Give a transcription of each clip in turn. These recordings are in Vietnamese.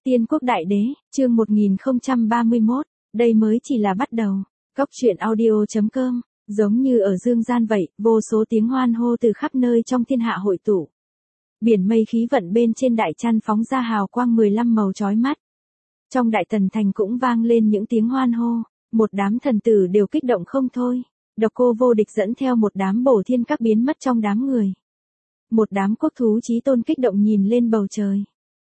Tiên quốc đại đế, chương 1031, đây mới chỉ là bắt đầu. Cốc truyện audio.com, giống như ở dương gian vậy, vô số tiếng hoan hô từ khắp nơi trong thiên hạ hội tụ. Biển mây khí vận bên trên đại chăn phóng ra hào quang 15 màu chói mắt. Trong đại tần thành cũng vang lên những tiếng hoan hô, một đám thần tử đều kích động không thôi. Độc Cô Vô Địch dẫn theo một đám bổ thiên các biến mất trong đám người. Một đám quốc thú chí tôn kích động nhìn lên bầu trời.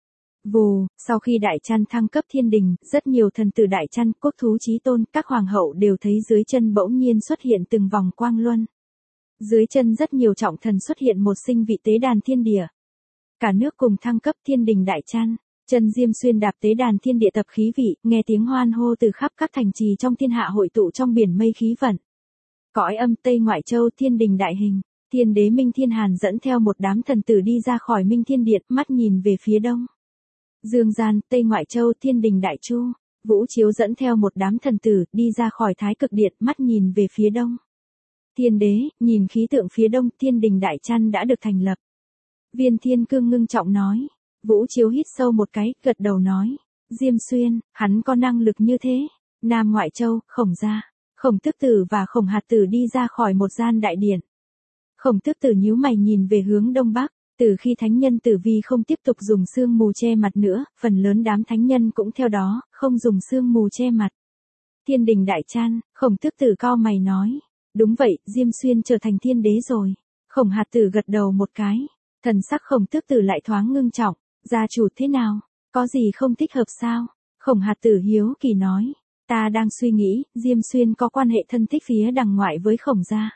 Vù, sau khi đại chăn thăng cấp thiên đình, rất nhiều thần tử đại chăn, quốc thú chí tôn, các hoàng hậu đều thấy dưới chân bỗng nhiên xuất hiện từng vòng quang luân. Dưới chân rất nhiều trọng thần xuất hiện một sinh vị tế đàn thiên địa. Cả nước cùng thăng cấp thiên đình đại chăn, chân Diêm Xuyên đạp tế đàn thiên địa tập khí vị, nghe tiếng hoan hô từ khắp các thành trì trong thiên hạ hội tụ trong biển mây khí vận. Cõi âm Tây Ngoại Châu thiên đình đại hình, thiên đế Minh Thiên Hàn dẫn theo một đám thần tử đi ra khỏi Minh Thiên Điện, mắt nhìn về phía đông. Dương gian, Tây Ngoại Châu thiên đình đại chu, Vũ Chiếu dẫn theo một đám thần tử, đi ra khỏi Thái Cực Điện, mắt nhìn về phía đông. Thiên đế, nhìn khí tượng phía đông, thiên đình đại chăn đã được thành lập. Viên Thiên Cương ngưng trọng nói. Vũ Chiếu hít sâu một cái, gật đầu nói. Diêm Xuyên, hắn có năng lực như thế. Nam Ngoại Châu, Khổng Gia, Khổng Tước Tử và Khổng Hạt Tử đi ra khỏi một gian đại điện. Khổng Tước Tử nhíu mày nhìn về hướng đông bắc. Từ khi thánh nhân Tử Vi không tiếp tục dùng sương mù che mặt nữa, phần lớn đám thánh nhân cũng theo đó, không dùng sương mù che mặt. Thiên đình đại chan, Khổng Tước Tử cau mày nói. Đúng vậy, Diêm Xuyên trở thành thiên đế rồi. Khổng Hạt Tử gật đầu một cái. Thần sắc Khổng Tước Tử lại thoáng ngưng trọng. Gia chủ thế nào? Có gì không thích hợp sao? Khổng Hạt Tử hiếu kỳ nói. Ta đang suy nghĩ, Diêm Xuyên có quan hệ thân thích phía đằng ngoại với Khổng gia.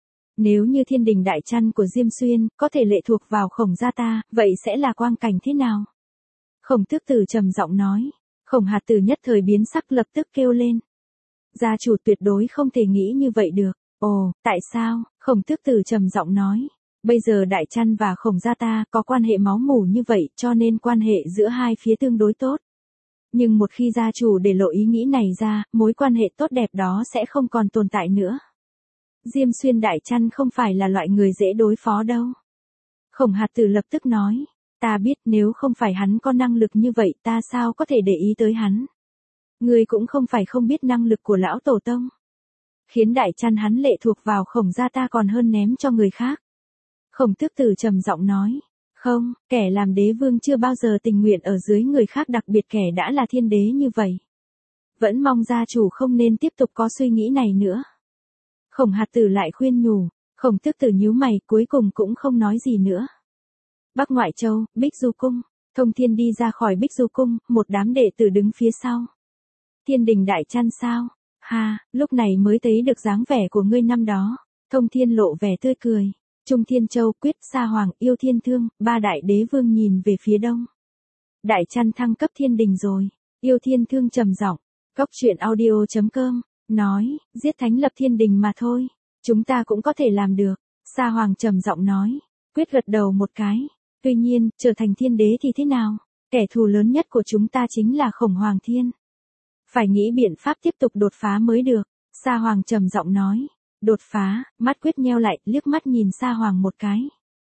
Nếu như thiên đình đại chăn của Diêm Xuyên có thể lệ thuộc vào Khổng gia ta, vậy sẽ là quang cảnh thế nào? Khổng Tước Tử trầm giọng nói. Khổng Hạt Tử nhất thời biến sắc lập tức kêu lên. Gia chủ tuyệt đối không thể nghĩ như vậy được. Ồ, tại sao? Khổng Tước Tử trầm giọng nói. Bây giờ đại chăn và Khổng gia ta có quan hệ máu mủ như vậy, cho nên quan hệ giữa hai phía tương đối tốt. Nhưng một khi gia chủ để lộ ý nghĩ này ra, mối quan hệ tốt đẹp đó sẽ không còn tồn tại nữa. Diêm Xuyên đại chăn không phải là loại người dễ đối phó đâu. Khổng Hạt Tử lập tức nói. Ta biết nếu không phải hắn có năng lực như vậy ta sao có thể để ý tới hắn. Ngươi cũng không phải không biết năng lực của lão tổ tông. Khiến đại chăn hắn lệ thuộc vào Khổng gia ta còn hơn ném cho người khác. Khổng Tước Tử trầm giọng nói. Không, kẻ làm đế vương chưa bao giờ tình nguyện ở dưới người khác, đặc biệt kẻ đã là thiên đế như vậy. Vẫn mong gia chủ không nên tiếp tục có suy nghĩ này nữa. Khổng Hạt Tử lại khuyên nhủ. Khổng Tước Tử nhíu mày, cuối cùng cũng không nói gì nữa. Bắc Ngoại Châu, Bích Du Cung. Thông Thiên đi ra khỏi Bích Du Cung, một đám đệ tử đứng phía sau. Thiên đình đại chăn sao? Ha, lúc này mới thấy được dáng vẻ của ngươi năm đó. Thông Thiên lộ vẻ tươi cười. Trung Thiên Châu, Quyết, Sa Hoàng, Yêu Thiên Thương, ba đại đế vương nhìn về phía đông. Đại chăn thăng cấp thiên đình rồi. Yêu Thiên Thương trầm giọng. Cốc truyện audio.com, nói, giết thánh lập thiên đình mà thôi. Chúng ta cũng có thể làm được. Sa Hoàng trầm giọng nói. Quyết gật đầu một cái. Tuy nhiên, trở thành thiên đế thì thế nào? Kẻ thù lớn nhất của chúng ta chính là Khổng Hoàng Thiên. Phải nghĩ biện pháp tiếp tục đột phá mới được. Sa Hoàng trầm giọng nói. Đột phá, mắt Quyết nheo lại, liếc mắt nhìn Sa Hoàng một cái.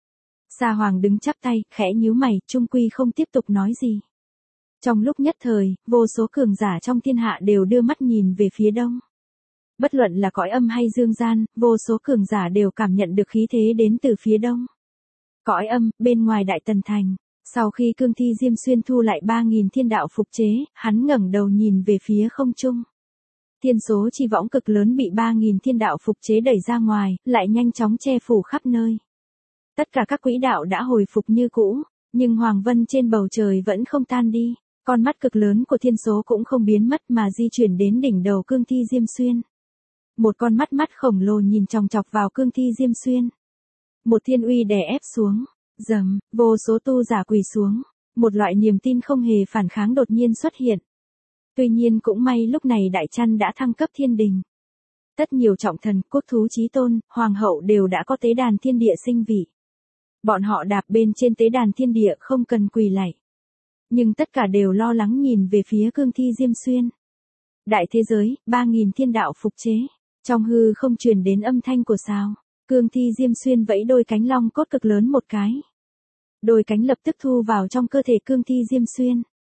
Sa Hoàng đứng chắp tay, khẽ nhíu mày, chung quy không tiếp tục nói gì. Trong lúc nhất thời, vô số cường giả trong thiên hạ đều đưa mắt nhìn về phía đông. Bất luận là cõi âm hay dương gian, vô số cường giả đều cảm nhận được khí thế đến từ phía đông. Cõi âm, bên ngoài Đại Tần Thành, sau khi cương thi Diêm Xuyên thu lại 3.000 thiên đạo phục chế, hắn ngẩng đầu nhìn về phía không trung. Thiên số chi võng cực lớn bị 3.000 thiên đạo phục chế đẩy ra ngoài, lại nhanh chóng che phủ khắp nơi. Tất cả các quỹ đạo đã hồi phục như cũ, nhưng hoàng vân trên bầu trời vẫn không tan đi. Con mắt cực lớn của thiên số cũng không biến mất mà di chuyển đến đỉnh đầu cương thi Diêm Xuyên. Một con mắt khổng lồ nhìn chòng chọc vào cương thi Diêm Xuyên. Một thiên uy đè ép xuống, dầm, vô số tu giả quỳ xuống. Một loại niềm tin không hề phản kháng đột nhiên xuất hiện. Tuy nhiên cũng may lúc này đại chăn đã thăng cấp thiên đình. Tất nhiều trọng thần, quốc thú chí tôn, hoàng hậu đều đã có tế đàn thiên địa sinh vị. Bọn họ đạp bên trên tế đàn thiên địa không cần quỳ lạy. Nhưng tất cả đều lo lắng nhìn về phía cương thi Diêm Xuyên. Đại thế giới, 3.000 thiên đạo phục chế. Trong hư không truyền đến âm thanh của sao. Cương thi Diêm Xuyên vẫy đôi cánh long cốt cực lớn một cái. Đôi cánh lập tức thu vào trong cơ thể cương thi Diêm Xuyên.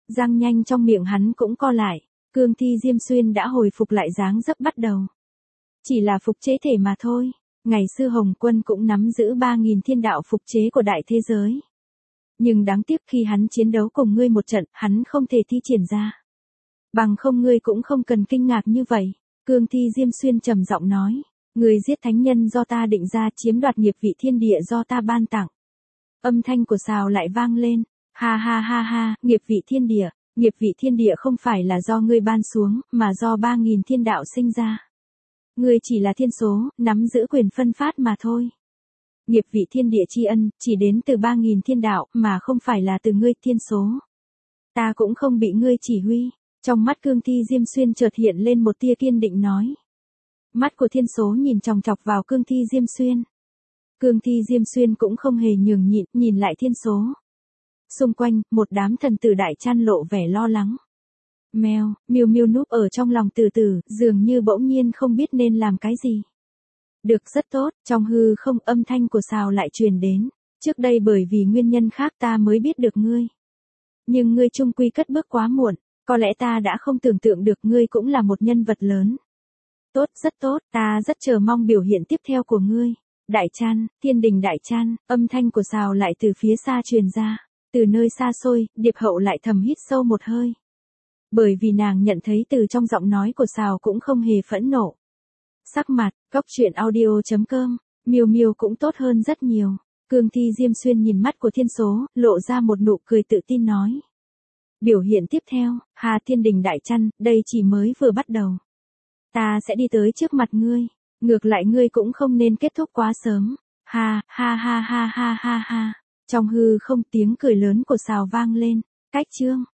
Răng nhanh trong miệng hắn cũng co lại. Cương Thi Diêm Xuyên đã hồi phục lại dáng dấp bắt đầu. Chỉ là phục chế thể mà thôi. Ngày xưa Hồng Quân cũng nắm giữ 3.000 thiên đạo phục chế của đại thế giới. Nhưng đáng tiếc khi hắn chiến đấu cùng ngươi một trận, hắn không thể thi triển ra. Bằng không ngươi cũng không cần kinh ngạc như vậy. Cương Thi Diêm Xuyên trầm giọng nói. Ngươi giết thánh nhân do ta định ra, chiếm đoạt nghiệp vị thiên địa do ta ban tặng. Âm thanh của Sào lại vang lên. Ha ha ha ha, nghiệp vị thiên địa. Nghiệp vị thiên địa không phải là do ngươi ban xuống, mà do 3.000 thiên đạo sinh ra. Ngươi chỉ là thiên số, nắm giữ quyền phân phát mà thôi. Nghiệp vị thiên địa tri ân, chỉ đến từ 3.000 thiên đạo, mà không phải là từ ngươi thiên số. Ta cũng không bị ngươi chỉ huy. Trong mắt Cương Thi Diêm Xuyên chợt hiện lên một tia kiên định nói. Mắt của thiên số nhìn chòng chọc vào Cương Thi Diêm Xuyên. Cương Thi Diêm Xuyên cũng không hề nhường nhịn, nhìn lại thiên số. Xung quanh, một đám thần tử đại chan lộ vẻ lo lắng. Mèo, Miu Miu núp ở trong lòng từ từ, dường như bỗng nhiên không biết nên làm cái gì. Được, rất tốt, trong hư không âm thanh của Sào lại truyền đến. Trước đây bởi vì nguyên nhân khác ta mới biết được ngươi. Nhưng ngươi chung quy cất bước quá muộn, có lẽ ta đã không tưởng tượng được ngươi cũng là một nhân vật lớn. Tốt, rất tốt, ta rất chờ mong biểu hiện tiếp theo của ngươi. Đại Chan, Thiên Đình Đại Chan, âm thanh của Sào lại từ phía xa truyền ra. Từ nơi xa xôi, Điệp Hậu lại thầm hít sâu một hơi. Bởi vì nàng nhận thấy từ trong giọng nói của Sào cũng không hề phẫn nộ. Sắc mặt, coctruyện.audio.com, Miu Miu cũng tốt hơn rất nhiều. Cương Thi Diêm Xuyên nhìn mắt của thiên số, lộ ra một nụ cười tự tin nói. Biểu hiện tiếp theo, Hà Thiên Đình Đại Chan, đây chỉ mới vừa bắt đầu. Ta sẽ đi tới trước mặt ngươi. Ngược lại ngươi cũng không nên kết thúc quá sớm. Ha, ha ha ha ha ha ha. Trong hư không tiếng cười lớn của Sào vang lên. Cách chương.